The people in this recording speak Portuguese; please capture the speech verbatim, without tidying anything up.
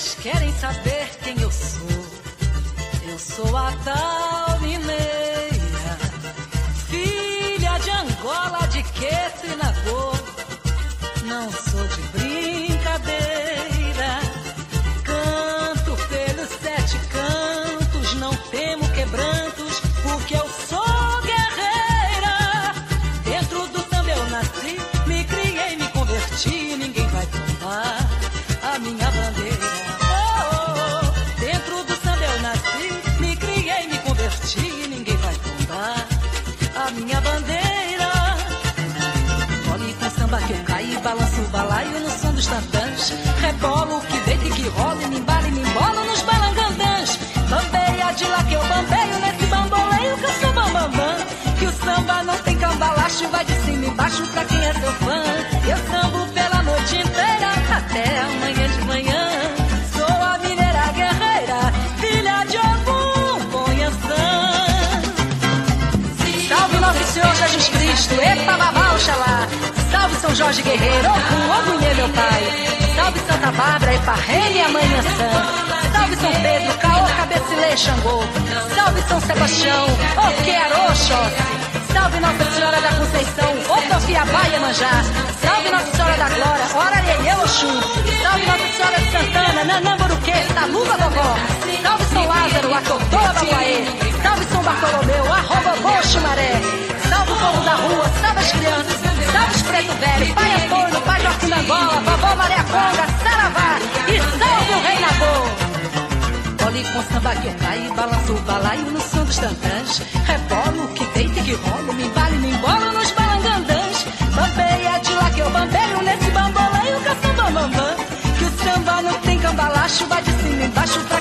Vocês querem saber quem eu sou? Eu sou a tal mineira, filha de Angola, de Queto e Nagô. Não sou de brincadeira, canto pelos sete cantos, não temo quebrantos, porque eu sou guerreira. Dentro do samba eu nasci, me criei, me converti, ninguém vai tombar a minha bandeira. Oh, oh, oh. Dentro do samba eu nasci, me criei, me converti, ninguém vai tombar a minha bandeira. Olhe com samba que eu caí, balanço o balaio no som dos tantãs. Rebolo que deita e que rola, e me embala e me embolo nos balangandãs. Bambeia de lá que eu bambeio, nesse bamboleio que eu sou bambambam. Que o samba não tem cambalacho, vai de cima e embaixo pra quem é seu fã. Eu sambo pela noite inteira, até amanhã de manhã. Sou a mineira guerreira, filha de Ogum, Conhançã. Salve Nosso Senhor Jesus Cristo, epa babá, oxalá. Salve São Jorge Guerreiro, Ogum, Ogunhê meu pai. Salve Santa Bárbara, Eparrene e Amanhãçã. Salve São Pedro, Caô, Cabecilê, Xangô. Salve São Sebastião, Oquearô, Oxóssi. Salve Nossa Senhora da Conceição, Otofiabá, Iemanjá. Salve Nossa Senhora da Glória, Ora Iê, Oxum. Salve Nossa Senhora de Santana, Nanamburuquê, Taluba Gogó. Salve São Lázaro, Acotoa, Baguaê. Salve São Bartolomeu, Arroba, Xumaré. Salve o povo da rua, salve as crianças, salve os preto velho, Pai Antônio, Pai Joaquim da Angola, Vovó Maria Conga, Saravá e salve o Rei Nagô. Olhe com samba que eu caio, balanço o balaio no som dos tantãs. Rebolo que deita e que rolo, me embalo e me embolo nos balangandãs. Bambeia de lá que eu bambeio, nesse bamboleio que eu sou bambambam. Que o samba não tem cambalacho, vai de cima e embaixo pra